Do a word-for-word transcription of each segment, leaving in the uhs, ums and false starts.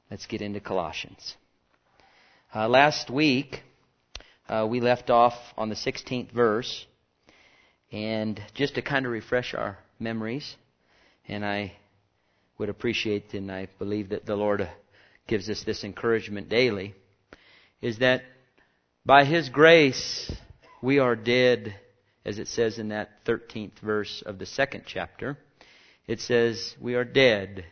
Let's get into Colossians. Uh, last week, uh, we left off on the sixteenth verse. And just to kind of refresh our memories, and I would appreciate, and I believe that the Lord gives us this encouragement daily, is that by His grace we are dead, as it says in that thirteenth verse of the second chapter. It says, we are dead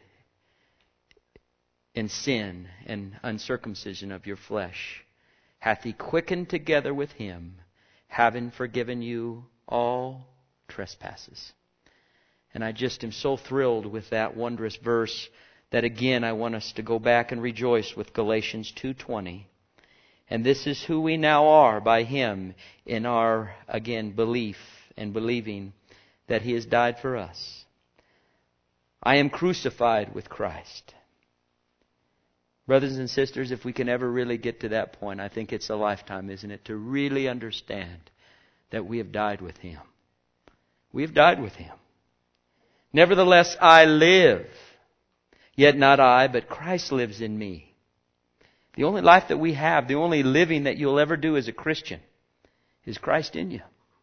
in sin and uncircumcision of your flesh. Hath He quickened together with Him, having forgiven you all trespasses. And I just am so thrilled with that wondrous verse that again I want us to go back and rejoice with Galatians two twenty. And this is who we now are by Him in our, again, belief and believing that He has died for us. I am crucified with Christ. Brothers and sisters, if we can ever really get to that point, I think it's a lifetime, isn't it, to really understand that we have died with Him. We have died with Him. Nevertheless, I live. Yet not I, but Christ lives in me. The only life that we have, the only living that you'll ever do as a Christian, is Christ in you.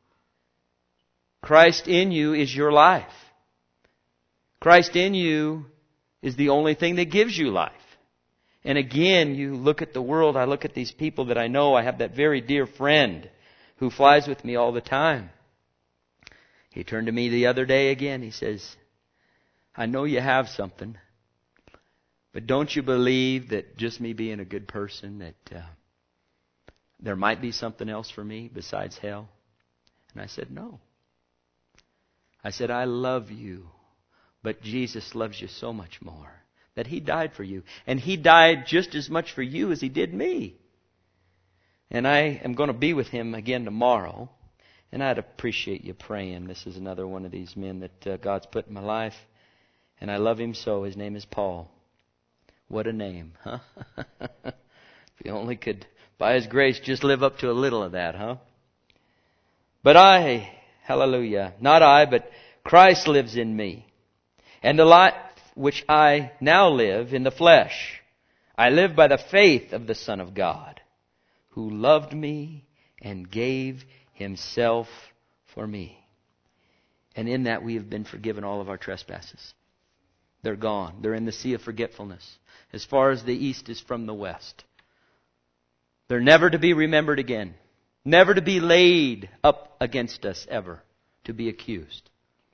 Christ in you is your life. Christ in you is the only thing that gives you life. And again, you look at the world, I look at these people that I know, I have that very dear friend who flies with me all the time. He turned to me the other day again. He says, I know you have something, but don't you believe that just me being a good person, that uh, there might be something else for me besides hell? And I said, no. I said, I love you, but Jesus loves you so much more, that He died for you. And He died just as much for you as He did me. And I am going to be with Him again tomorrow. And I'd appreciate you praying. This is another one of these men that uh, God's put in my life. And I love him so. His name is Paul. What a name, huh? If he only could, by His grace, just live up to a little of that, huh? But I, hallelujah, not I, but Christ lives in me. And the life which I now live in the flesh, I live by the faith of the Son of God, who loved me and gave Himself for me. And in that we have been forgiven all of our trespasses. They're gone. They're in the sea of forgetfulness, as far as the east is from the west. They're never to be remembered again. Never to be laid up against us ever, to be accused.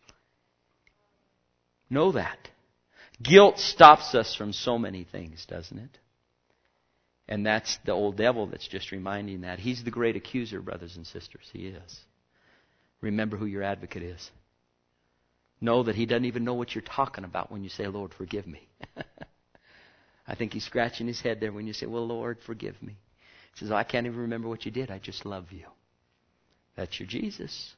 Know that. Guilt stops us from so many things, doesn't it? And that's the old devil that's just reminding that. He's the great accuser, brothers and sisters. He is. Remember who your advocate is. Know that he doesn't even know what you're talking about when you say, Lord, forgive me. I think he's scratching his head there when you say, well, Lord, forgive me. He says, I can't even remember what you did. I just love you. That's your Jesus.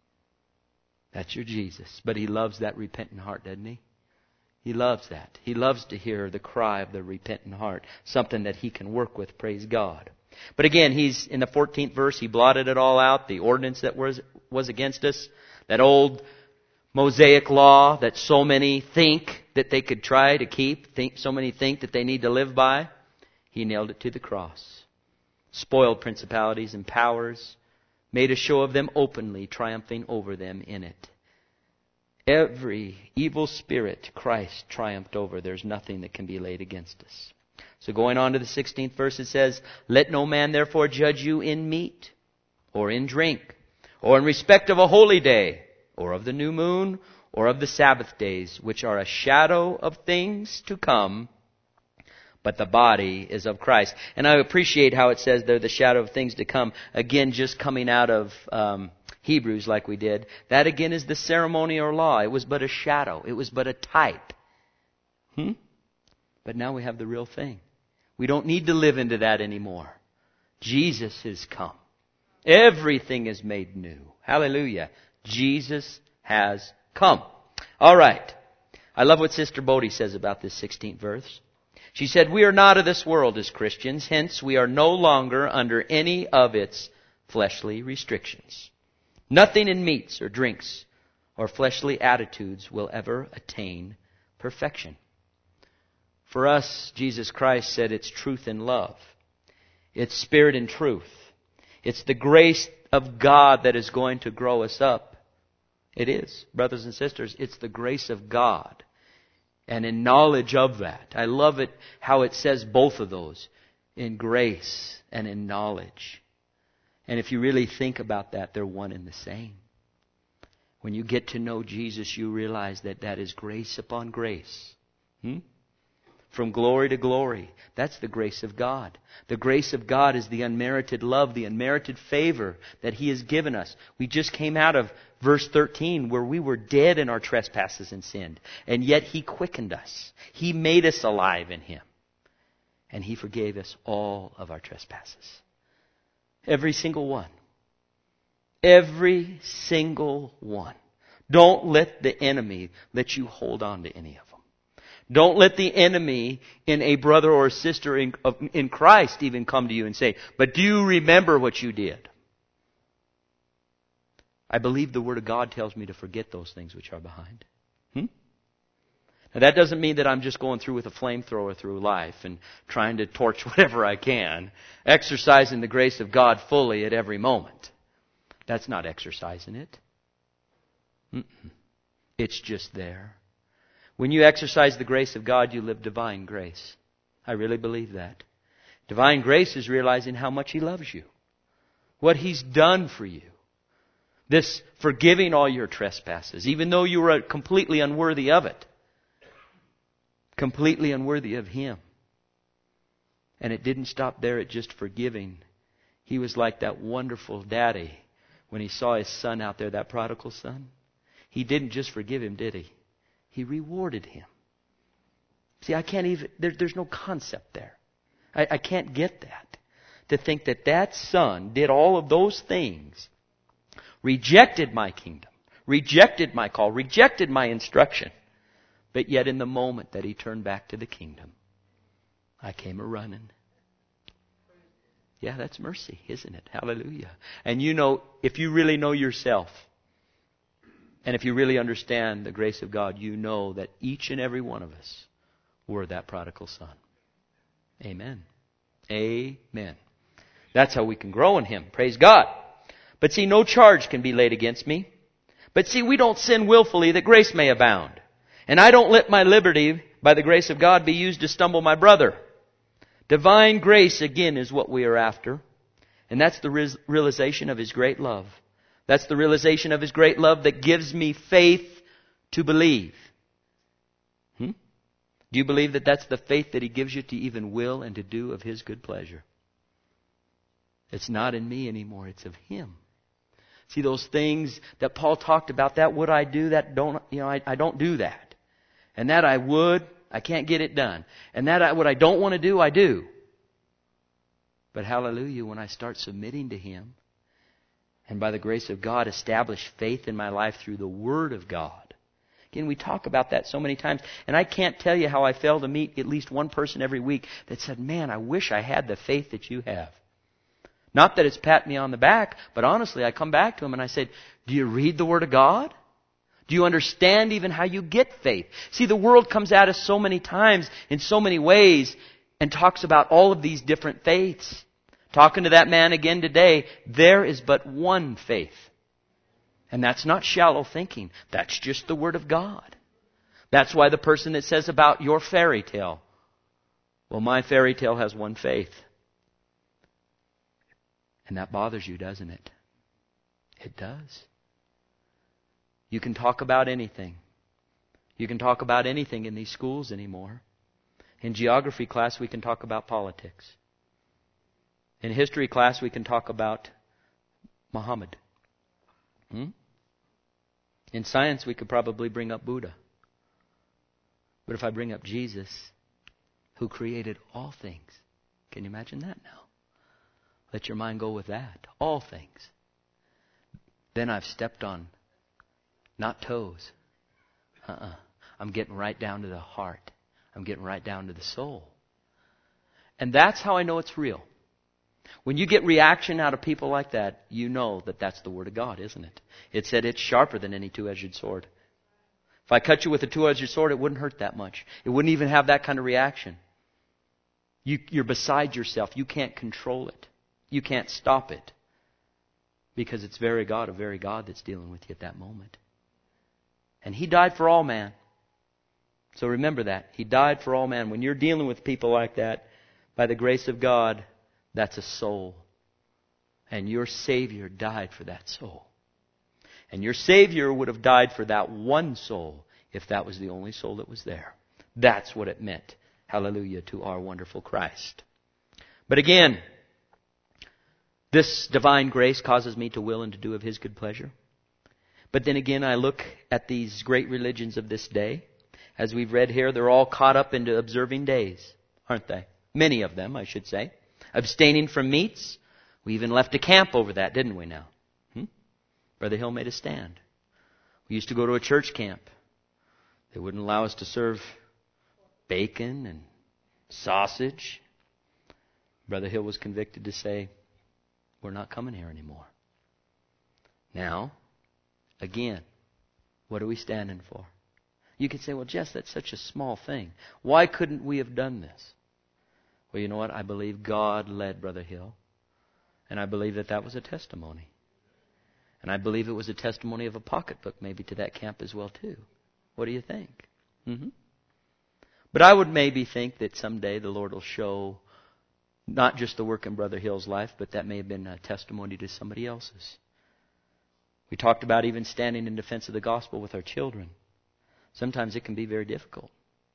That's your Jesus. But he loves that repentant heart, doesn't he? He loves that. He loves to hear the cry of the repentant heart. Something that he can work with, praise God. But again, he's in the fourteenth verse, he blotted it all out. The ordinance that was, was against us. That old Mosaic law that so many think that they could try to keep. Think, so many think that they need to live by. He nailed it to the cross. Spoiled principalities and powers. Made a show of them openly, triumphing over them in it. Every evil spirit Christ triumphed over. There's nothing that can be laid against us. So going on to the sixteenth verse, it says, let no man therefore judge you in meat, or in drink, or in respect of a holy day, or of the new moon, or of the Sabbath days, which are a shadow of things to come, but the body is of Christ. And I appreciate how it says they're the shadow of things to come. Again, just coming out of um, Hebrews like we did. That again is the ceremony or law. It was but a shadow. It was but a type. Hmm? But now we have the real thing. We don't need to live into that anymore. Jesus has come. Everything is made new. Hallelujah. Jesus has come. All right. I love what Sister Bodie says about this sixteenth verse. She said, we are not of this world as Christians, hence we are no longer under any of its fleshly restrictions. Nothing in meats or drinks or fleshly attitudes will ever attain perfection. For us, Jesus Christ said it's truth and love. It's spirit and truth. It's the grace of God that is going to grow us up. It is, brothers and sisters, it's the grace of God. And in knowledge of that. I love it how it says both of those. In grace and in knowledge. And if you really think about that, they're one and the same. When you get to know Jesus, you realize that that is grace upon grace. Hmm? From glory to glory. That's the grace of God. The grace of God is the unmerited love, the unmerited favor that He has given us. We just came out of verse thirteen where we were dead in our trespasses and sinned. And yet He quickened us. He made us alive in Him. And He forgave us all of our trespasses. Every single one. Every single one. Don't let the enemy let you hold on to any of them. Don't let the enemy in a brother or a sister in, in Christ even come to you and say, but do you remember what you did? I believe the Word of God tells me to forget those things which are behind. Hmm? Now that doesn't mean that I'm just going through with a flamethrower through life and trying to torch whatever I can, exercising the grace of God fully at every moment. That's not exercising it. Mm-mm. It's just there. When you exercise the grace of God, you live divine grace. I really believe that. Divine grace is realizing how much He loves you. What He's done for you. This forgiving all your trespasses, even though you were completely unworthy of it. Completely unworthy of Him. And it didn't stop there at just forgiving. He was like that wonderful daddy when he saw his son out there, that prodigal son. He didn't just forgive him, did He? He rewarded him. See, I can't even, there, there's no concept there. I, I can't get that. To think that that son did all of those things, rejected my kingdom, rejected my call, rejected my instruction. But yet in the moment that he turned back to the kingdom, I came a-running. Yeah, that's mercy, isn't it? Hallelujah. And you know, if you really know yourself, and if you really understand the grace of God, you know that each and every one of us were that prodigal son. Amen. Amen. That's how we can grow in Him. Praise God. But see, no charge can be laid against me. But see, we don't sin willfully that grace may abound. And I don't let my liberty, by the grace of God, be used to stumble my brother. Divine grace, again, is what we are after. And that's the realization of His great love. That's the realization of His great love that gives me faith to believe. Hmm? Do you believe that that's the faith that He gives you to even will and to do of His good pleasure? It's not in me anymore. It's of Him. See, those things that Paul talked about, that would I do, that don't, you know, I, I don't do that. And that I would, I can't get it done. And that I, what I don't want to do, I do. But hallelujah, when I start submitting to Him, and by the grace of God, establish faith in my life through the Word of God. Again, we talk about that so many times. And I can't tell you how I fail to meet at least one person every week that said, man, I wish I had the faith that you have. Not that it's patting me on the back, but honestly, I come back to them and I said, do you read the Word of God? Do you understand even how you get faith? See, the world comes at us so many times in so many ways and talks about all of these different faiths. Talking to that man again today, there is but one faith. And that's not shallow thinking. That's just the Word of God. That's why the person that says about your fairy tale, well, my fairy tale has one faith. And that bothers you, doesn't it? It does. You can talk about anything. You can talk about anything in these schools anymore. In geography class, we can talk about politics. In history class, we can talk about Muhammad. Hmm? In science, we could probably bring up Buddha. But if I bring up Jesus, who created all things, can you imagine that now? Let your mind go with that. All things. Then I've stepped on, not toes. Uh-uh. I'm getting right down to the heart. I'm getting right down to the soul. And that's how I know it's real. When you get reaction out of people like that, you know that that's the Word of God, isn't it? It said it's sharper than any two-edged sword. If I cut you with a two-edged sword, it wouldn't hurt that much. It wouldn't even have that kind of reaction. You, you're beside yourself. You can't control it. You can't stop it. Because it's very God, a very God that's dealing with you at that moment. And He died for all man. So remember that. He died for all man. When you're dealing with people like that, by the grace of God, that's a soul. And your Savior died for that soul. And your Savior would have died for that one soul if that was the only soul that was there. That's what it meant. Hallelujah to our wonderful Christ. But again, this divine grace causes me to will and to do of His good pleasure. But then again, I look at these great religions of this day. As we've read here, they're all caught up into observing days, aren't they? Many of them, I should say. Abstaining from meats. We even left a camp over that, didn't we now? Hmm? Brother Hill made a stand. We used to go to a church camp. They wouldn't allow us to serve bacon and sausage. Brother Hill was convicted to say, we're not coming here anymore. Now, again, what are we standing for? You could say, well, Jess, that's such a small thing. Why couldn't we have done this? Well, you know what? I believe God led Brother Hill. And I believe that that was a testimony. And I believe it was a testimony of a pocketbook maybe to that camp as well too. What do you think? Mm-hmm. But I would maybe think that someday the Lord will show not just the work in Brother Hill's life, but that may have been a testimony to somebody else's. We talked about even standing in defense of the gospel with our children. Sometimes it can be very difficult.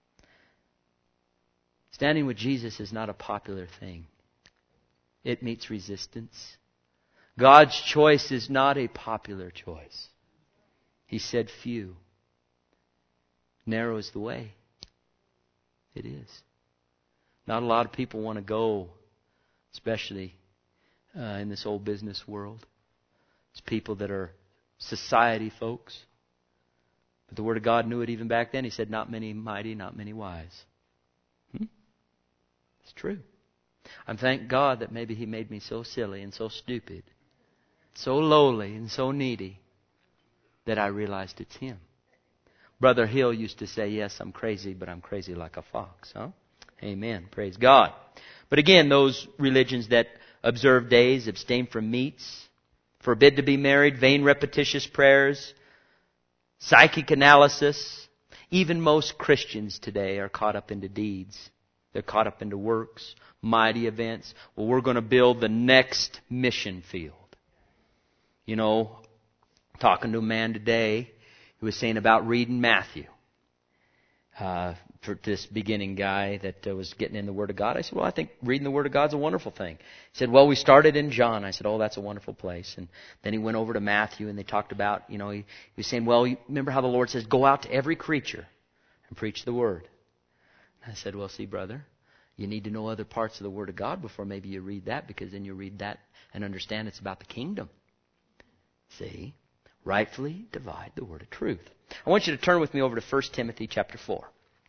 Standing with Jesus is not a popular thing. It meets resistance. God's choice is not a popular choice. He said few. Narrow is the way. It is. Not a lot of people want to go, especially uh, in this old business world. It's people that are society folks. But the Word of God knew it even back then. He said, not many mighty, not many wise. Hmm? It's true. I'm thank God that maybe He made me so silly and so stupid, so lowly and so needy, that I realized it's Him. Brother Hill used to say, yes, I'm crazy, but I'm crazy like a fox. Huh? Amen. Praise God. But again, those religions that observe days, abstain from meats, forbid to be married, vain repetitious prayers, psychic analysis. Even most Christians today are caught up into deeds. They're caught up into works, mighty events. Well, we're going to build the next mission field. You know, talking to a man today who was saying about reading Matthew. Uh, for this beginning guy that uh, was getting in the Word of God. I said, well, I think reading the Word of God's a wonderful thing. He said, well, we started in John. I said, oh, that's a wonderful place. And then he went over to Matthew and they talked about, you know, he, he was saying, well, you remember how the Lord says, go out to every creature and preach the Word. And I said, well, see, brother, you need to know other parts of the Word of God before maybe you read that, because then you read that and understand it's about the kingdom. See? Rightfully divide the word of truth. I want you to turn with me over to First Timothy chapter four.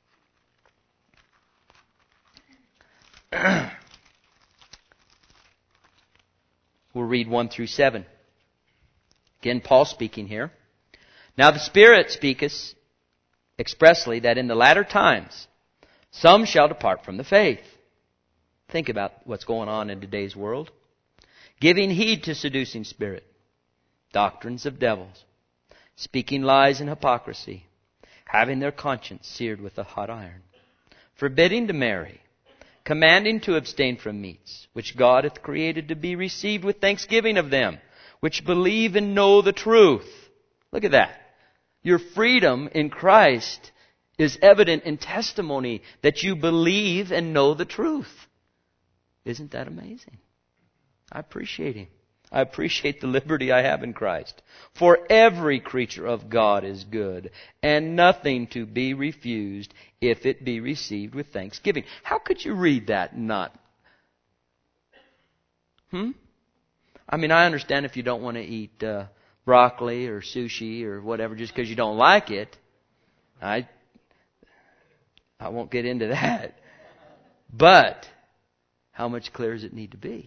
We'll read one through seven. Again, Paul speaking here. Now the Spirit speaketh expressly that in the latter times some shall depart from the faith. Think about what's going on in today's world. Giving heed to seducing spirit, doctrines of devils, speaking lies and hypocrisy, having their conscience seared with a hot iron, forbidding to marry, commanding to abstain from meats, which God hath created to be received with thanksgiving of them, which believe and know the truth. Look at that. Your freedom in Christ is evident in testimony that you believe and know the truth. Isn't that amazing? I appreciate Him. I appreciate the liberty I have in Christ. For every creature of God is good, and nothing to be refused if it be received with thanksgiving. How could you read that and not? Hmm? I mean, I understand if you don't want to eat uh, broccoli or sushi or whatever just because you don't like it. I, I won't get into that. But how much clearer does it need to be?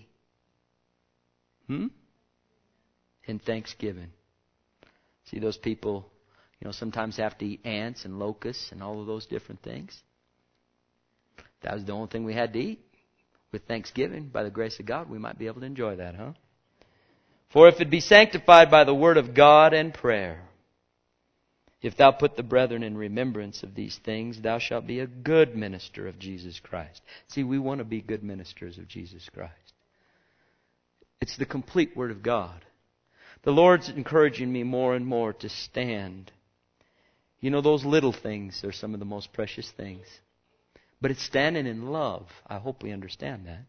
Hmm? In thanksgiving. See, those people You know, sometimes have to eat ants and locusts and all of those different things. That was the only thing we had to eat. With thanksgiving, by the grace of God, we might be able to enjoy that, huh? For if it be sanctified by the word of God and prayer, if thou put the brethren in remembrance of these things, thou shalt be a good minister of Jesus Christ. See, we want to be good ministers of Jesus Christ. It's the complete word of God. The Lord's encouraging me more and more to stand. You know, those little things are some of the most precious things. But it's standing in love. I hope we understand that.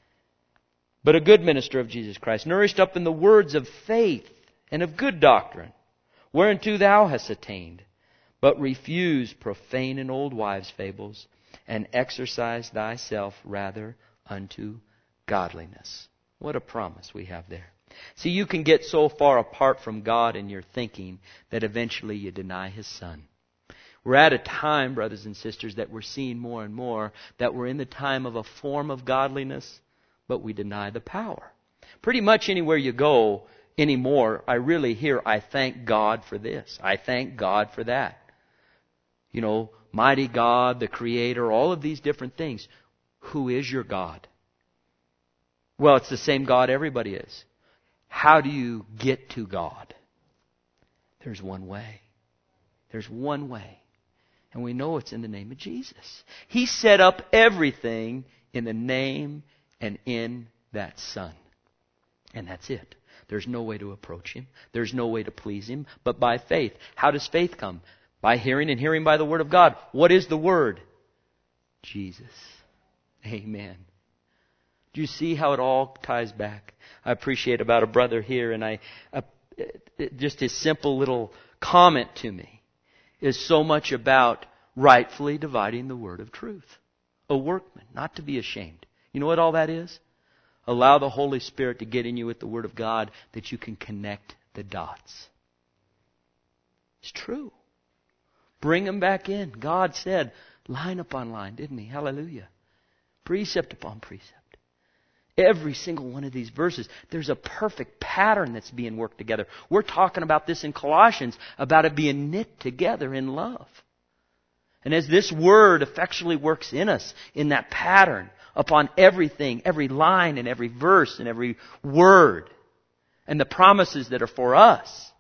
But a good minister of Jesus Christ, nourished up in the words of faith and of good doctrine, whereunto thou hast attained, but refuse profane and old wives' fables, and exercise thyself rather unto godliness. What a promise we have there. See, you can get so far apart from God in your thinking that eventually you deny His Son. We're at a time, brothers and sisters, that we're seeing more and more that we're in the time of a form of godliness, but we deny the power. Pretty much anywhere you go anymore, I really hear, I thank God for this. I thank God for that. You know, mighty God, the Creator, all of these different things. Who is your God? Well, it's the same God everybody is. How do you get to God? There's one way. There's one way. And we know it's in the name of Jesus. He set up everything in the name and in that Son. And that's it. There's no way to approach Him. There's no way to please Him but by faith. How does faith come? By hearing, and hearing by the Word of God. What is the Word? Jesus. Amen. Do you see how it all ties back? I appreciate about a brother here, and I uh, just his simple little comment to me is so much about rightfully dividing the word of truth. A workman, not to be ashamed. You know what all that is? Allow the Holy Spirit to get in you with the Word of God that you can connect the dots. It's true. Bring them back in. God said, line upon line, didn't He? Hallelujah. Precept upon precept. Every single one of these verses, there's a perfect pattern that's being worked together. We're talking about this in Colossians, about it being knit together in love. And as this Word effectually works in us, in that pattern, upon everything, every line and every verse and every word, and the promises that are for us,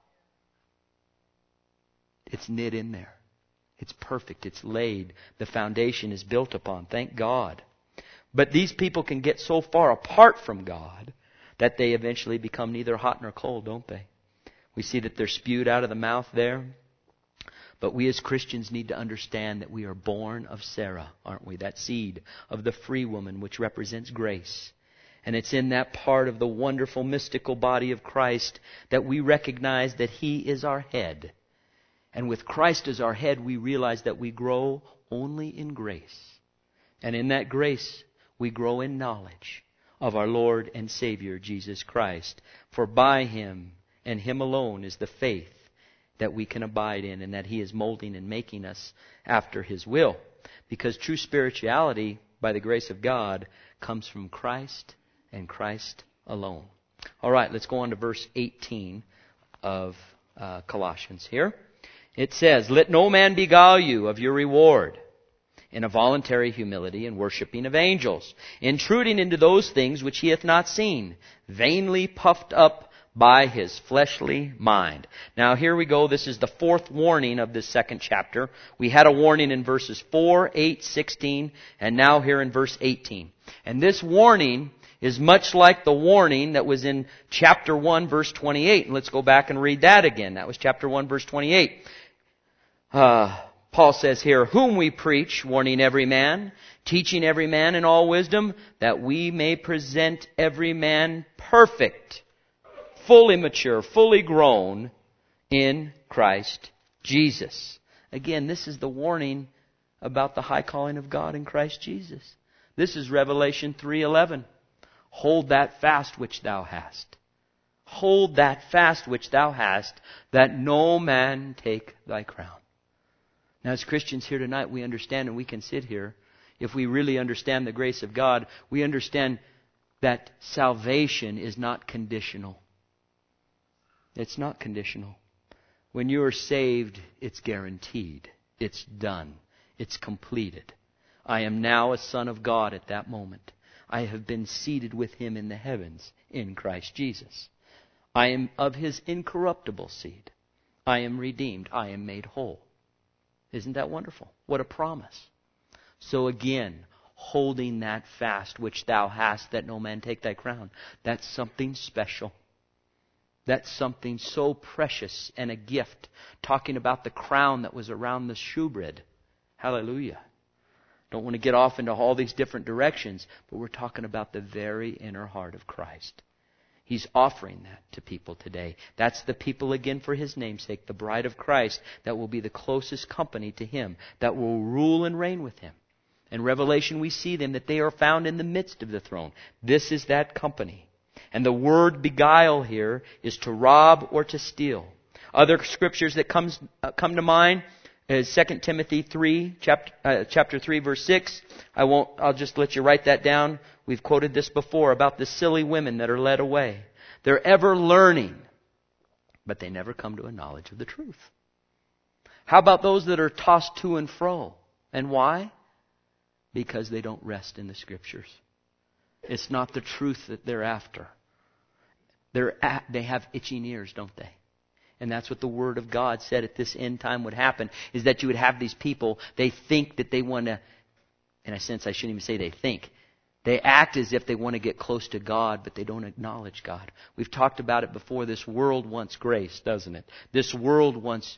it's knit in there. It's perfect. It's laid. The foundation is built upon. Thank God. But these people can get so far apart from God that they eventually become neither hot nor cold, don't they? We see that they're spewed out of the mouth there. But we as Christians need to understand that we are born of Sarah, aren't we? That seed of the free woman, which represents grace. And it's in that part of the wonderful mystical body of Christ that we recognize that He is our head. And with Christ as our head, we realize that we grow only in grace. And in that grace, we grow in knowledge of our Lord and Savior, Jesus Christ. For by Him and Him alone is the faith that we can abide in, and that He is molding and making us after His will. Because true spirituality, by the grace of God, comes from Christ and Christ alone. All right, let's go on to verse eighteen of uh, Colossians here. It says, let no man beguile you of your reward in a voluntary humility and worshipping of angels, intruding into those things which he hath not seen, vainly puffed up by his fleshly mind. Now here we go. This is the fourth warning of this second chapter. We had a warning in verses four, eight, sixteen, and now here in verse eighteen. And this warning is much like the warning that was in chapter one, verse twenty-eight. And let's go back and read that again. That was chapter one, verse twenty-eight. Uh, Paul says here, whom we preach, warning every man, teaching every man in all wisdom, that we may present every man perfect, fully mature, fully grown in Christ Jesus. Again, this is the warning about the high calling of God in Christ Jesus. This is Revelation three eleven. Hold that fast which thou hast. Hold that fast which thou hast, that no man take thy crown. Now, as Christians here tonight, we understand, and we can sit here, if we really understand the grace of God, we understand that salvation is not conditional. It's not conditional. When you are saved, it's guaranteed. It's done. It's completed. I am now a son of God at that moment. I have been seated with Him in the heavens in Christ Jesus. I am of His incorruptible seed. I am redeemed. I am made whole. Isn't that wonderful? What a promise. So again, holding that fast which thou hast, that no man take thy crown. That's something special. That's something so precious and a gift. Talking about the crown that was around the shewbread. Hallelujah. Don't want to get off into all these different directions, but we're talking about the very inner heart of Christ. He's offering that to people today. That's the people, again, for His name's sake, the bride of Christ, that will be the closest company to Him, that will rule and reign with Him. In Revelation, we see them, that they are found in the midst of the throne. This is that company. And the word beguile here is to rob or to steal. Other scriptures that comes, uh, come to mind is Second Timothy three, chapter, uh, chapter three, verse six. I won't, I'll just let you write that down. We've quoted this before about the silly women that are led away. They're ever learning, but they never come to a knowledge of the truth. How about those that are tossed to and fro? And why? Because they don't rest in the Scriptures. It's not the truth that they're after. They're at, they have itching ears, don't they? And that's what the Word of God said at this end time would happen, is that you would have these people, they think that they want to, in a sense I shouldn't even say they think, they act as if they want to get close to God, but they don't acknowledge God. We've talked about it before. This world wants grace, doesn't it? This world wants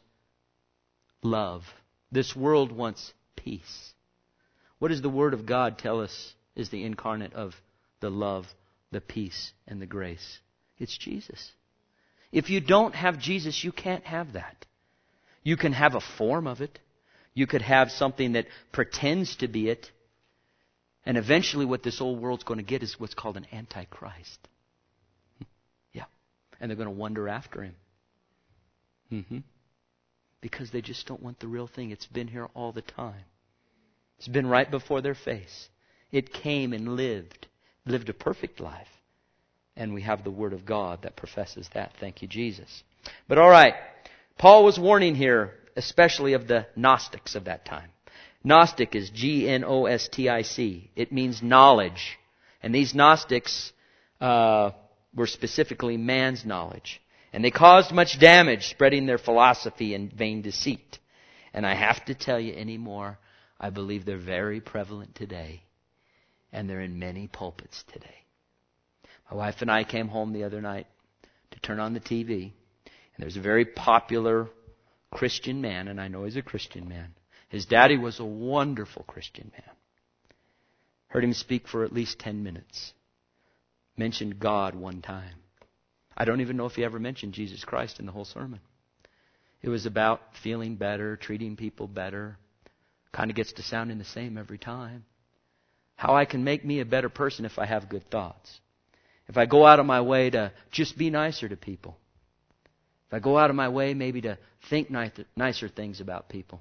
love. This world wants peace. What does the Word of God tell us is the incarnate of the love, the peace, and the grace? It's Jesus. If you don't have Jesus, you can't have that. You can have a form of it. You could have something that pretends to be it. And eventually what this old world's going to get is what's called an antichrist. Yeah. And they're going to wander after him. Mm-hmm. Because they just don't want the real thing. It's been here all the time. It's been right before their face. It came and lived. Lived a perfect life. And we have the Word of God that professes that. Thank you, Jesus. But all right. Paul was warning here, especially of the Gnostics of that time. Gnostic is G N O S T I C. It means knowledge. And these Gnostics uh, were specifically man's knowledge. And they caused much damage, spreading their philosophy and vain deceit. And I have to tell you anymore, I believe they're very prevalent today. And they're in many pulpits today. My wife and I came home the other night to turn on the T V. And there's a very popular Christian man, and I know he's a Christian man. His daddy was a wonderful Christian man. Heard him speak for at least ten minutes. Mentioned God one time. I don't even know if he ever mentioned Jesus Christ in the whole sermon. It was about feeling better, treating people better. Kind of gets to sounding the same every time. How I can make me a better person if I have good thoughts. If I go out of my way to just be nicer to people. If I go out of my way maybe to think nicer, nicer things about people.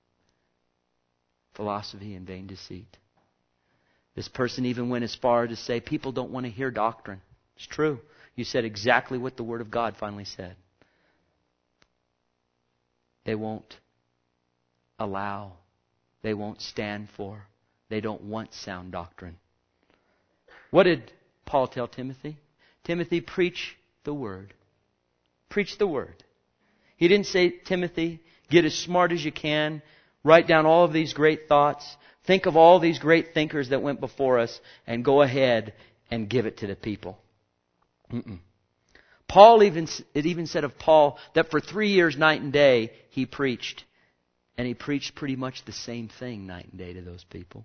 Philosophy and vain deceit. This person even went as far to say people don't want to hear doctrine. It's true. You said exactly what the Word of God finally said. They won't allow. They won't stand for. They don't want sound doctrine. What did Paul tell Timothy? Timothy, preach the Word. Preach the Word. He didn't say, Timothy, get as smart as you can. Write down all of these great thoughts. Think of all these great thinkers that went before us and go ahead and give it to the people. Mm-mm. Paul even, it even said of Paul that for three years, night and day, he preached. And he preached pretty much the same thing night and day to those people.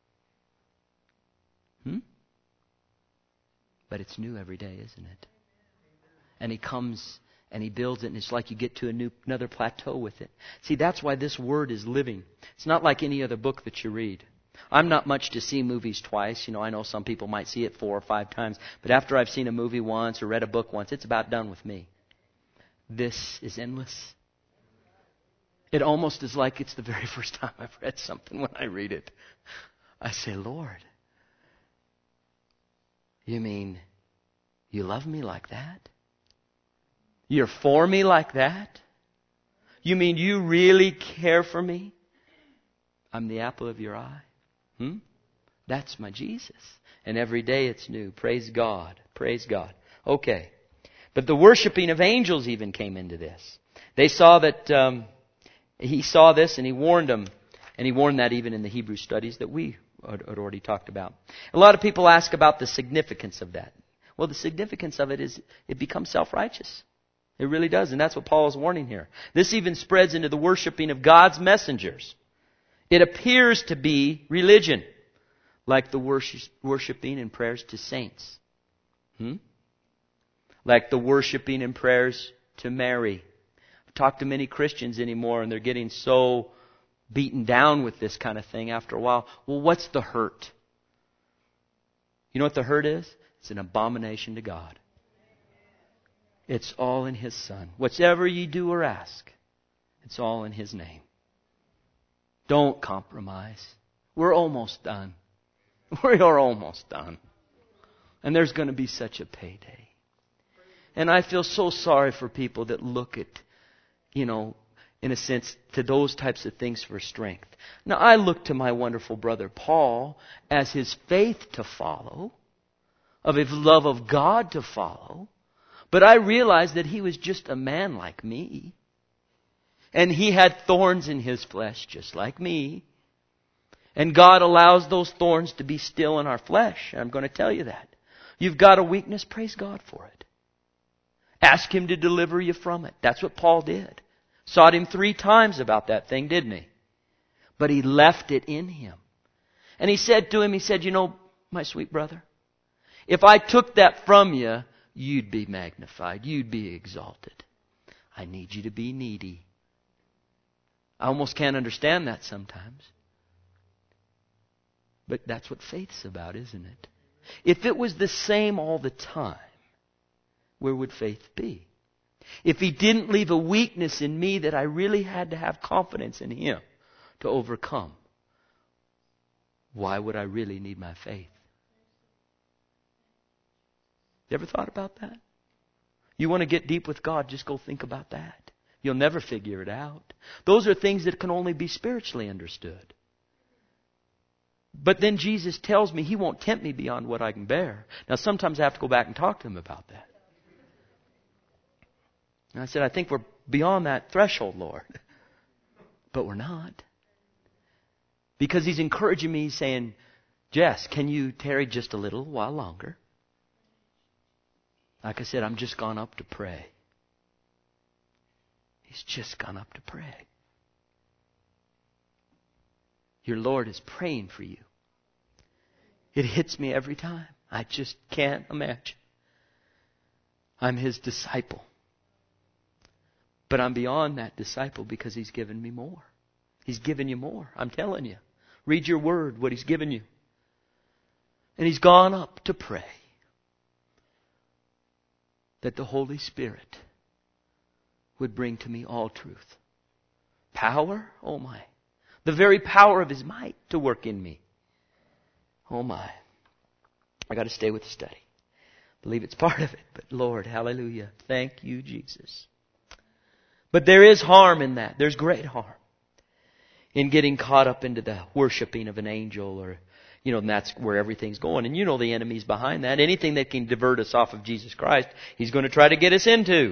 Hmm? But it's new every day, isn't it? And he comes and he builds it, and it's like you get to a new, another plateau with it. See, that's why this Word is living. It's not like any other book that you read. I'm not much to see movies twice. You know, I know some people might see it four or five times. But after I've seen a movie once or read a book once, it's about done with me. This is endless. It almost is like it's the very first time I've read something when I read it. I say, Lord, you mean you love me like that? You're for me like that? You mean you really care for me? I'm the apple of your eye. Hmm? That's my Jesus. And every day it's new. Praise God. Praise God. Okay. But the worshiping of angels even came into this. They saw that, um, he saw this and he warned them. And he warned that even in the Hebrew studies that we had already talked about. A lot of people ask about the significance of that. Well, the significance of it is it becomes self-righteous. It really does. And that's what Paul is warning here. This even spreads into the worshiping of God's messengers. It appears to be religion, like the worship, worshiping and prayers to saints. Hmm? Like the worshiping and prayers to Mary. I've talked to many Christians anymore, and they're getting so beaten down with this kind of thing after a while. Well, what's the hurt? You know what the hurt is? It's an abomination to God. It's all in His Son. Whatever ye do or ask, it's all in His name. Don't compromise. We're almost done. We are almost done. And there's going to be such a payday. And I feel so sorry for people that look at, you know, in a sense, to those types of things for strength. Now, I look to my wonderful brother Paul as his faith to follow, of his love of God to follow. But I realize that he was just a man like me. And he had thorns in his flesh just like me. And God allows those thorns to be still in our flesh. I'm going to tell you that. You've got a weakness, praise God for it. Ask Him to deliver you from it. That's what Paul did. Sought Him three times about that thing, didn't he? But he left it in him. And he said to him, he said, you know, my sweet brother, if I took that from you, you'd be magnified. You'd be exalted. I need you to be needy. I almost can't understand that sometimes. But that's what faith's about, isn't it? If it was the same all the time, where would faith be? If He didn't leave a weakness in me that I really had to have confidence in Him to overcome, why would I really need my faith? You ever thought about that? You want to get deep with God, just go think about that. You'll never figure it out. Those are things that can only be spiritually understood. But then Jesus tells me He won't tempt me beyond what I can bear. Now sometimes I have to go back and talk to Him about that. And I said, I think we're beyond that threshold, Lord. But we're not. Because He's encouraging me, saying, Jess, can you tarry just a little while longer? Like I said, I'm just gone up to pray. He's just gone up to pray. Your Lord is praying for you. It hits me every time. I just can't imagine. I'm His disciple. But I'm beyond that disciple because He's given me more. He's given you more. I'm telling you. Read your word, what He's given you. And He's gone up to pray that the Holy Spirit would bring to me all truth. Power? Oh my. The very power of His might to work in me. Oh my. I got to stay with the study. Believe it's part of it. But Lord, hallelujah. Thank you, Jesus. But there is harm in that. There's great harm in getting caught up into the worshiping of an angel, or, you know, and that's where everything's going. And you know the enemy's behind that. Anything that can divert us off of Jesus Christ, he's going to try to get us into.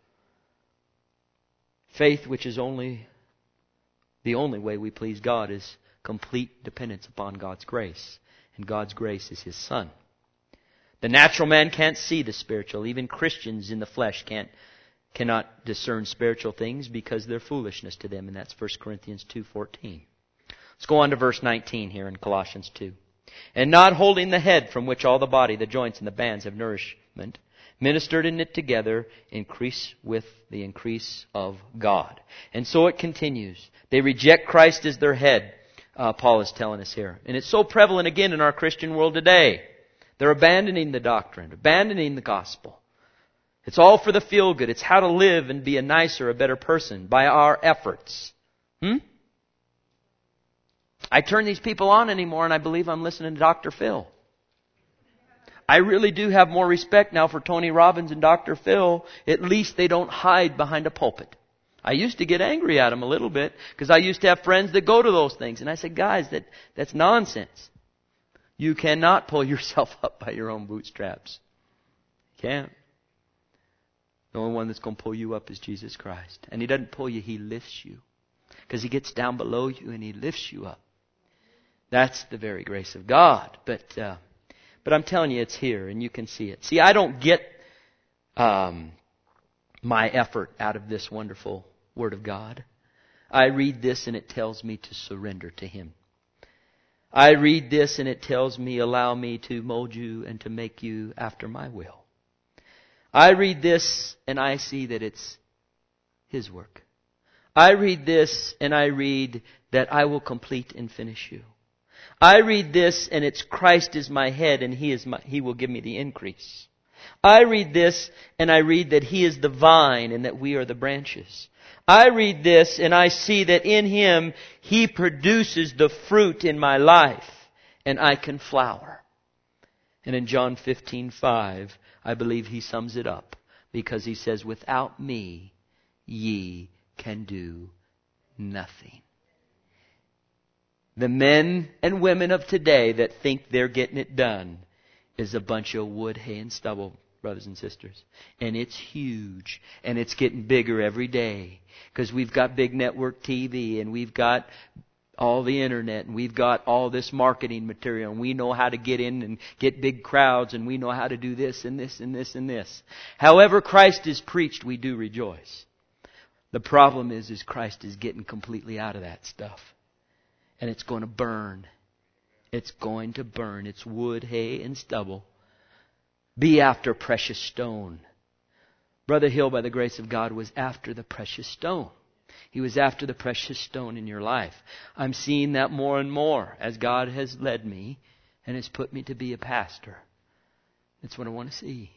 Faith, which is only the only way we please God, is complete dependence upon God's grace. And God's grace is His Son. The natural man can't see the spiritual. Even Christians in the flesh can't cannot discern spiritual things because they're foolishness to them. And that's First Corinthians two fourteen. Let's go on to verse nineteen here in Colossians two. And not holding the head, from which all the body, the joints and the bands have nourishment, ministered and knit together, increase with the increase of God. And so it continues. They reject Christ as their head, uh, Paul is telling us here. And it's so prevalent again in our Christian world today. They're abandoning the doctrine, abandoning the gospel. It's all for the feel-good. It's how to live and be a nicer, a better person by our efforts. Hmm? I turn these people on anymore and I believe I'm listening to Doctor Phil. I really do have more respect now for Tony Robbins and Doctor Phil. At least they don't hide behind a pulpit. I used to get angry at them a little bit because I used to have friends that go to those things. And I said, guys, that, that's nonsense. You cannot pull yourself up by your own bootstraps. You can't. The only one that's going to pull you up is Jesus Christ. And He doesn't pull you, He lifts you. Because He gets down below you and He lifts you up. That's the very grace of God. But uh, but I'm telling you, it's here and you can see it. See, I don't get um, my effort out of this wonderful Word of God. I read this and it tells me to surrender to Him. I read this and it tells me, allow me to mold you and to make you after my will. I read this and I see that it's His work. I read this and I read that I will complete and finish you. I read this and it's Christ is my head and He is my, He will give me the increase. I read this and I read that He is the vine and that we are the branches. I read this and I see that in Him He produces the fruit in my life and I can flower. And in John fifteen five, I believe He sums it up because He says, without me, ye can do nothing. The men and women of today that think they're getting it done is a bunch of wood, hay, and stubble, brothers and sisters. And it's huge. And it's getting bigger every day. Because we've got big network T V and we've got all the internet and we've got all this marketing material and we know how to get in and get big crowds and we know how to do this and this and this and this. However Christ is preached, we do rejoice. The problem is, is Christ is getting completely out of that stuff. And it's going to burn. It's going to burn. It's wood, hay, and stubble. Be after precious stone. Brother Hill, by the grace of God, was after the precious stone. He was after the precious stone in your life. I'm seeing that more and more as God has led me and has put me to be a pastor. That's what I want to see.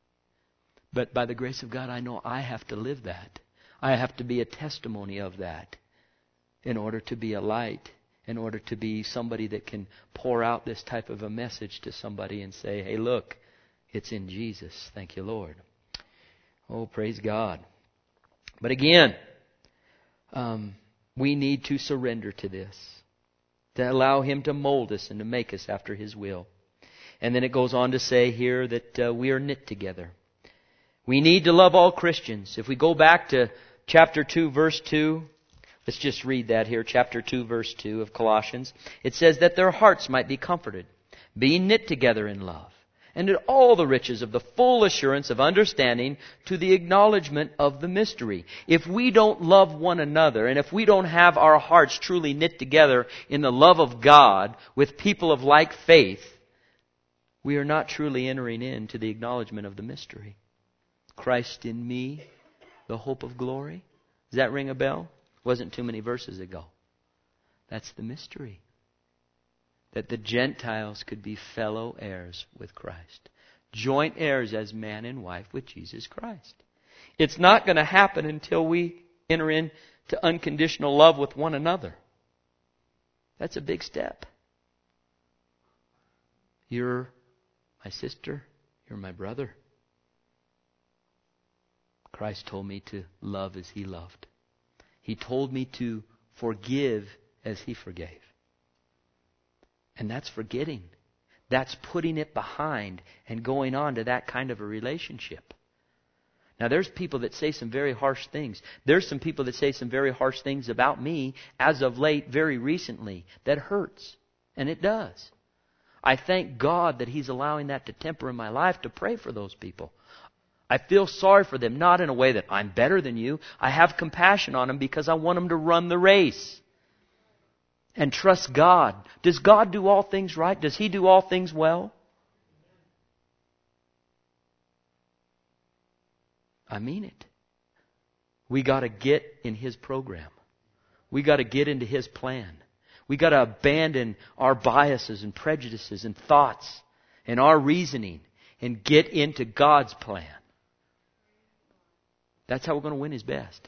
But by the grace of God, I know I have to live that. I have to be a testimony of that in order to be a light, in order to be somebody that can pour out this type of a message to somebody and say, hey, look, it's in Jesus. Thank you, Lord. Oh, praise God. But again, um, we need to surrender to this, to allow Him to mold us and to make us after His will. And then it goes on to say here that uh, we are knit together. We need to love all Christians. If we go back to chapter two, verse two, let's just read that here, chapter two, verse two of Colossians. It says that their hearts might be comforted, being knit together in love, and in all the riches of the full assurance of understanding to the acknowledgement of the mystery. If we don't love one another, and if we don't have our hearts truly knit together in the love of God with people of like faith, we are not truly entering into the acknowledgement of the mystery. Christ in me, the hope of glory. Does that ring a bell? Wasn't too many verses ago. That's the mystery. That the Gentiles could be fellow heirs with Christ. Joint heirs as man and wife with Jesus Christ. It's not going to happen until we enter into unconditional love with one another. That's a big step. You're my sister. You're my brother. Christ told me to love as He loved. He told me to forgive as He forgave. And that's forgetting. That's putting it behind and going on to that kind of a relationship. Now there's people that say some very harsh things. There's some people that say some very harsh things about me as of late, very recently, that hurts. And it does. I thank God that He's allowing that to temper in my life to pray for those people. I feel sorry for them, not in a way that I'm better than you. I have compassion on them because I want them to run the race. And trust God. Does God do all things right? Does He do all things well? I mean it. We got to get in His program. We got to get into His plan. We got to abandon our biases and prejudices and thoughts and our reasoning and get into God's plan. That's how we're going to win His best.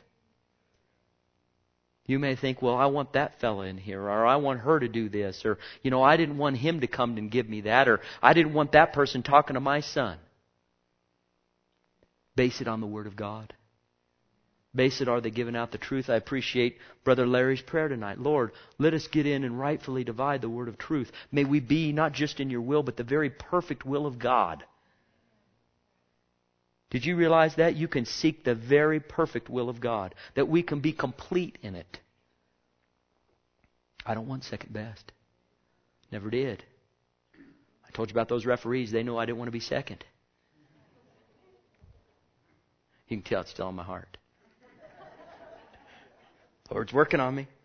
You may think, well, I want that fella in here, or I want her to do this, or, you know, I didn't want him to come and give me that, or I didn't want that person talking to my son. Base it on the Word of God. base it? Are they giving out the truth? I appreciate Brother Larry's prayer tonight. Lord, let us get in and rightfully divide the word of truth. May we be not just in your will, but the very perfect will of God. Did you realize that? You can seek the very perfect will of God, that we can be complete in it. I don't want second best. Never did. I told you about those referees. They know I didn't want to be second. You can tell it's still in my heart. The Lord's working on me.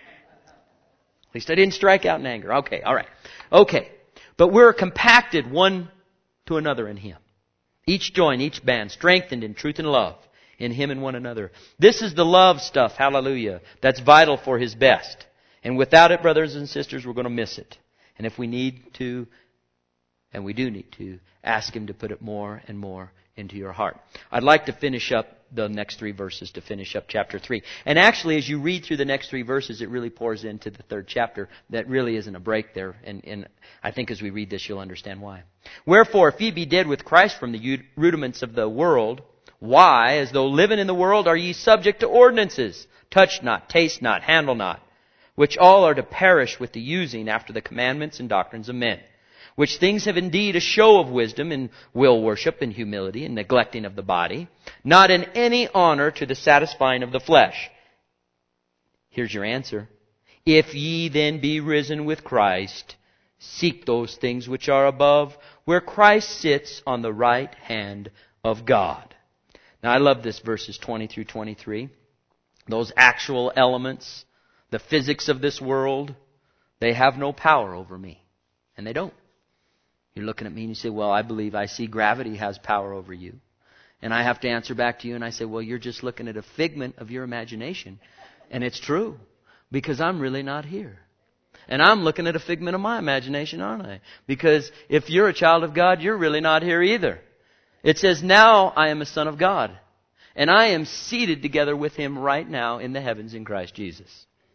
At least I didn't strike out in anger. Okay, all right. Okay. But we're compacted one to another in Him. Each joint, each band, strengthened in truth and love in Him and one another. This is the love stuff, hallelujah, that's vital for His best. And without it, brothers and sisters, we're going to miss it. And if we need to, and we do need to, ask Him to put it more and more into your heart. I'd like to finish up the next three verses to finish up chapter three. And actually, as you read through the next three verses, it really pours into the third chapter. That really isn't a break there. And, and I think as we read this, you'll understand why. Wherefore, if ye be dead with Christ from the rudiments of the world, why, as though living in the world, are ye subject to ordinances? Touch not, taste not, handle not, which all are to perish with the using after the commandments and doctrines of men. Which things have indeed a show of wisdom in will worship and humility and neglecting of the body, not in any honor to the satisfying of the flesh. Here's your answer. If ye then be risen with Christ, seek those things which are above, where Christ sits on the right hand of God. Now I love this verses twenty through twenty-three. Those actual elements, the physics of this world, they have no power over me. And they don't. You're looking at me and you say, well, I believe I see gravity has power over you. And I have to answer back to you and I say, well, you're just looking at a figment of your imagination. And it's true, because I'm really not here. And I'm looking at a figment of my imagination, aren't I? Because if you're a child of God, you're really not here either. It says, now I am a son of God. And I am seated together with Him right now in the heavens in Christ Jesus.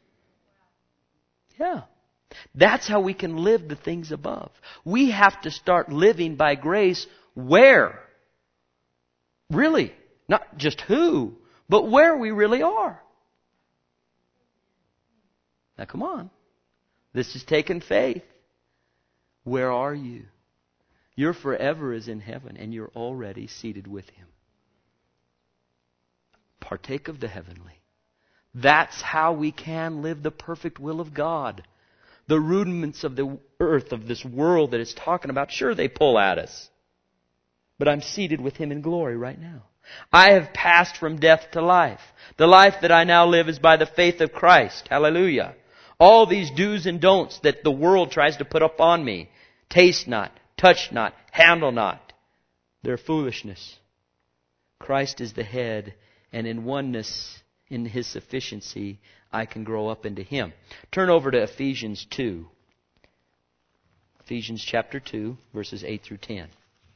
Yeah. That's how we can live the things above. We have to start living by grace where? Really. Not just who, but where we really are. Now come on. This is taking faith. Where are you? Your forever is in heaven and you're already seated with Him. Partake of the heavenly. That's how we can live the perfect will of God. The rudiments of the earth, of this world that it's talking about, sure, they pull at us. But I'm seated with Him in glory right now. I have passed from death to life. The life that I now live is by the faith of Christ. Hallelujah. All these do's and don'ts that the world tries to put up on me, taste not, touch not, handle not, they're foolishness. Christ is the head, and in oneness, in His sufficiency, I can grow up into Him. Turn over to Ephesians two. Ephesians chapter two, verses eight through ten.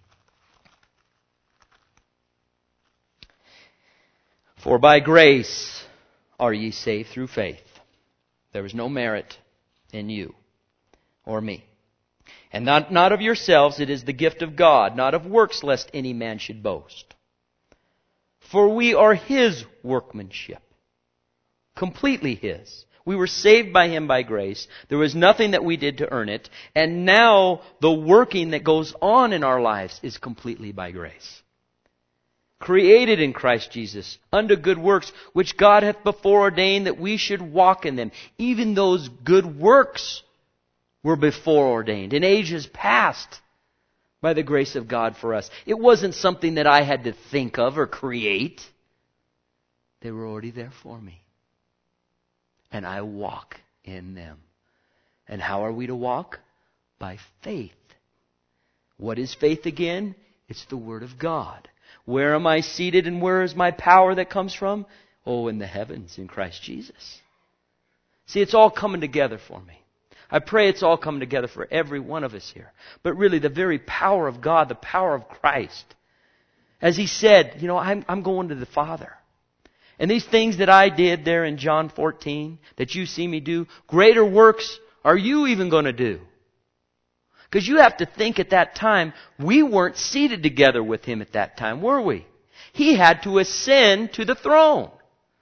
For by grace are ye saved through faith. There is no merit in you or me. And not, not of yourselves, it is the gift of God, not of works, lest any man should boast. For we are His workmanship. Completely His. We were saved by Him by grace. There was nothing that we did to earn it. And now the working that goes on in our lives is completely by grace. Created in Christ Jesus unto good works, which God hath before ordained that we should walk in them. Even those good works were before ordained in ages past by the grace of God for us. It wasn't something that I had to think of or create. They were already there for me. And I walk in them. And how are we to walk? By faith. What is faith again? It's the Word of God. Where am I seated and where is my power that comes from? Oh, in the heavens, in Christ Jesus. See, it's all coming together for me. I pray it's all coming together for every one of us here. But really, the very power of God, the power of Christ. As He said, you know, I'm, I'm going to the Father. And these things that I did there in John fourteen, that you see me do, greater works are you even going to do? Because you have to think at that time, we weren't seated together with Him at that time, were we? He had to ascend to the throne.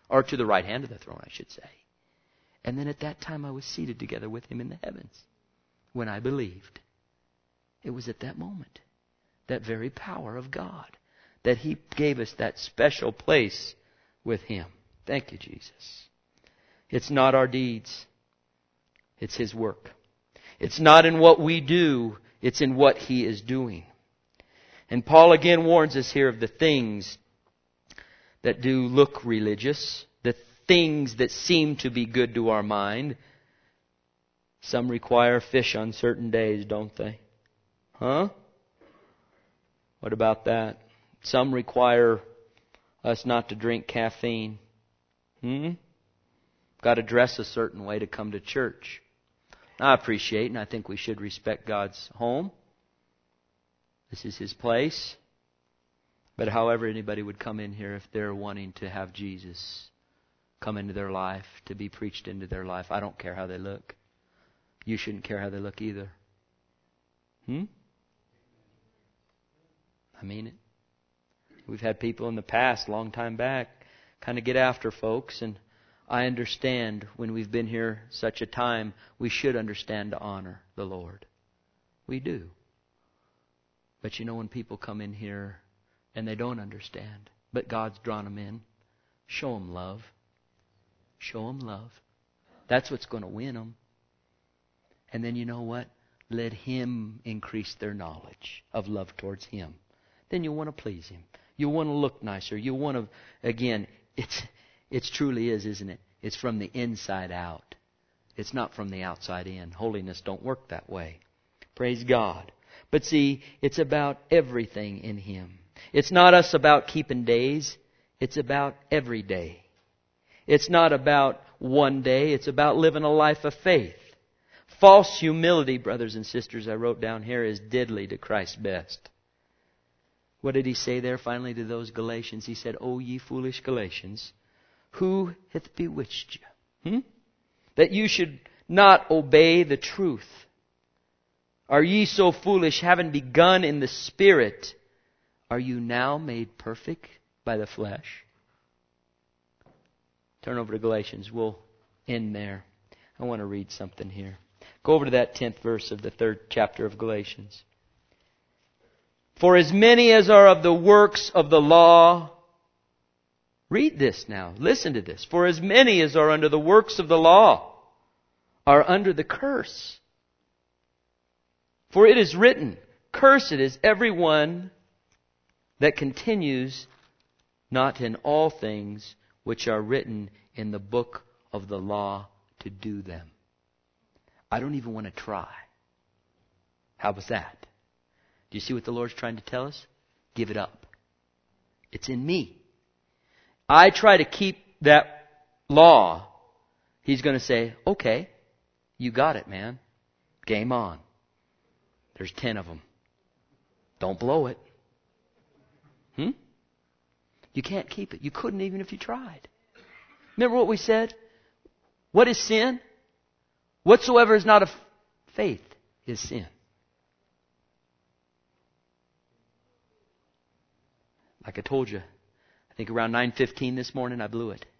Or to the right hand of the throne, I should say. And then at that time I was seated together with Him in the heavens. When I believed. It was at that moment. That very power of God. That He gave us that special place with Him. Thank you, Jesus. It's not our deeds. It's His work. It's not in what we do. It's in what He is doing. And Paul again warns us here of the things that do look religious. The things that seem to be good to our mind. Some require fish on certain days, don't they? Huh? What about that? Some require us not to drink caffeine. Hmm? Got to dress a certain way to come to church. I appreciate and I think we should respect God's home. This is His place. But however anybody would come in here if they're wanting to have Jesus come into their life, to be preached into their life, I don't care how they look. You shouldn't care how they look either. Hmm? I mean it. We've had people in the past, long time back, kind of get after folks, and I understand when we've been here such a time, we should understand to honor the Lord. We do. But you know, when people come in here and they don't understand, but God's drawn them in, show them love. Show them love. That's what's going to win them. And then you know what? Let Him increase their knowledge of love towards Him. Then you'll want to please Him. You'll want to look nicer. You'll want to, again, it's it truly is, isn't it? It's from the inside out. It's not from the outside in. Holiness don't work that way. Praise God. But see, it's about everything in Him. It's not us about keeping days. It's about every day. It's not about one day. It's about living a life of faith. False humility, brothers and sisters, I wrote down here, is deadly to Christ's best. What did He say there finally to those Galatians? He said, O ye foolish Galatians, who hath bewitched you? Hmm? That you should not obey the truth. Are ye so foolish, having begun in the Spirit, are you now made perfect by the flesh? Turn over to Galatians. We'll end there. I want to read something here. Go over to that tenth verse of the third chapter of Galatians. For as many as are of the works of the law, read this now, listen to this. For as many as are under the works of the law are under the curse. For it is written, cursed is everyone that continues not in all things which are written in the book of the law to do them. I don't even want to try. How was that? Do you see what the Lord's trying to tell us? Give it up. It's in me. I try to keep that law. He's going to say, okay, you got it, man. Game on. There's ten of them. Don't blow it. Hmm? You can't keep it. You couldn't even if you tried. Remember what we said? What is sin? Whatsoever is not of faith is sin. Like I told you, I think around nine fifteen this morning I blew it.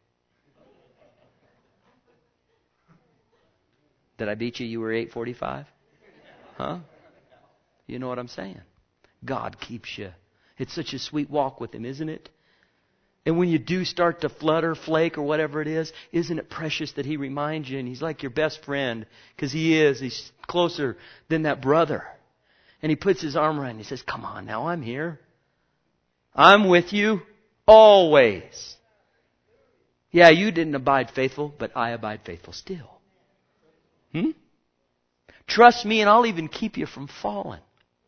Did I beat you? You were eight forty-five? Huh? You know what I'm saying? God keeps you. It's such a sweet walk with Him, isn't it? And when you do start to flutter, flake, or whatever it is, isn't it precious that He reminds you? And He's like your best friend, because He is. He's closer than that brother. And He puts His arm around you and He says, come on now, I'm here. I'm with you always. Yeah, you didn't abide faithful, but I abide faithful still. Hmm? Trust me and I'll even keep you from falling.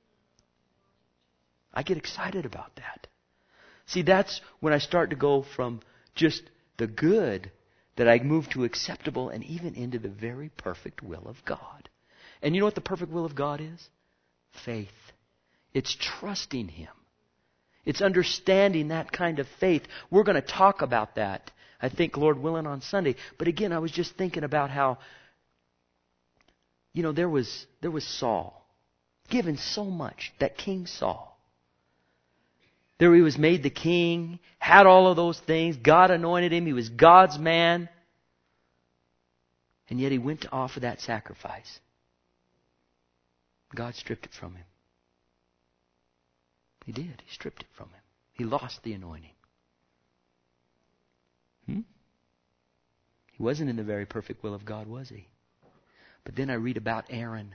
I get excited about that. See, that's when I start to go from just the good that I move to acceptable and even into the very perfect will of God. And you know what the perfect will of God is? Faith. It's trusting Him. It's understanding that kind of faith. We're going to talk about that, I think, Lord willing, on Sunday. But again, I was just thinking about how, you know, there was there was Saul, given so much, that King Saul. There he was made the king, had all of those things. God anointed him. He was God's man. And yet he went to offer that sacrifice. God stripped it from him. He did. He stripped it from him. He lost the anointing. Hmm? He wasn't in the very perfect will of God, was he? But then I read about Aaron.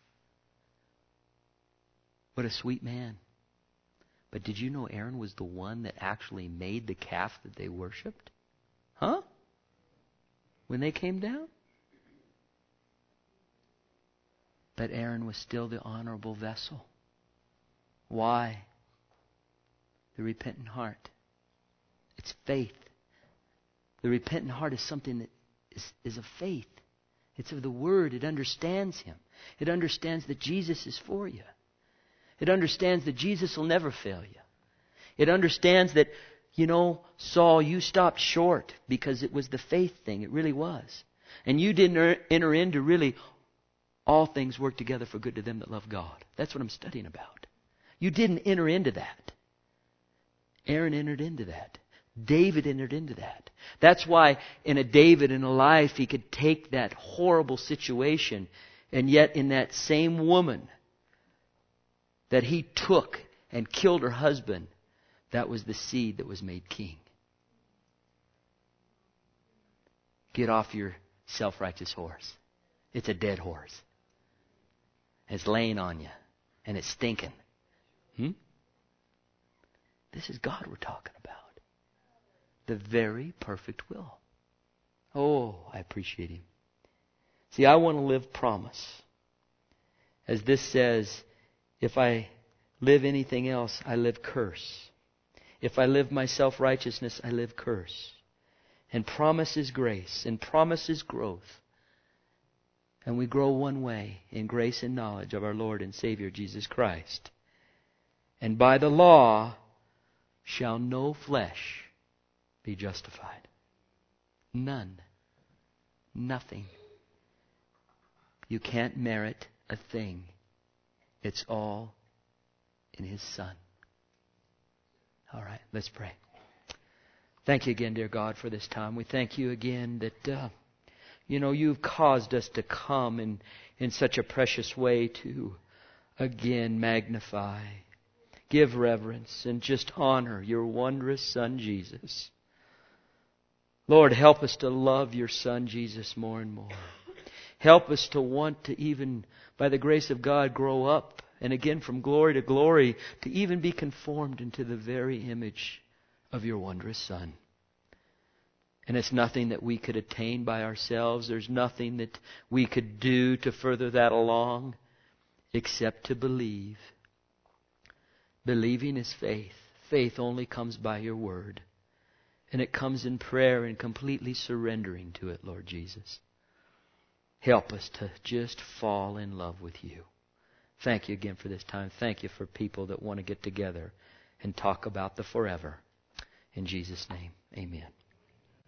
What a sweet man. But did you know Aaron was the one that actually made the calf that they worshipped? Huh? When they came down? But Aaron was still the honorable vessel. Why? The repentant heart. It's faith. The repentant heart is something that is, is of faith. It's of the Word. It understands Him. It understands that Jesus is for you. It understands that Jesus will never fail you. It understands that, you know, Saul, you stopped short because it was the faith thing. It really was. And you didn't enter into really all things work together for good to them that love God. That's what I'm studying about. You didn't enter into that. Aaron entered into that. David entered into that. That's why in a David in a life he could take that horrible situation, and yet in that same woman that he took and killed her husband, that was the seed that was made king. Get off your self-righteous horse. It's a dead horse. It's laying on you. And it's stinking. Hmm? This is God we're talking about. The very perfect will. Oh, I appreciate Him. See, I want to live promise. As this says, if I live anything else, I live curse. If I live my self-righteousness, I live curse. And promise is grace. And promise is growth. And we grow one way, in grace and knowledge of our Lord and Savior Jesus Christ. And by the law shall no flesh be justified. None. Nothing. You can't merit a thing. It's all in His Son. All right, let's pray. Thank you again, dear God, for this time. We thank you again that, uh, you know, you've caused us to come in, in such a precious way to, again, magnify, give reverence, and just honor your wondrous Son, Jesus. Lord, help us to love your Son, Jesus, more and more. Help us to want to even, by the grace of God, grow up, and again from glory to glory, to even be conformed into the very image of your wondrous Son. And it's nothing that we could attain by ourselves. There's nothing that we could do to further that along, except to believe. Believing is faith. Faith only comes by your word. And it comes in prayer and completely surrendering to it, Lord Jesus. Help us to just fall in love with you. Thank you again for this time. Thank you for people that want to get together and talk about the forever. In Jesus' name, amen.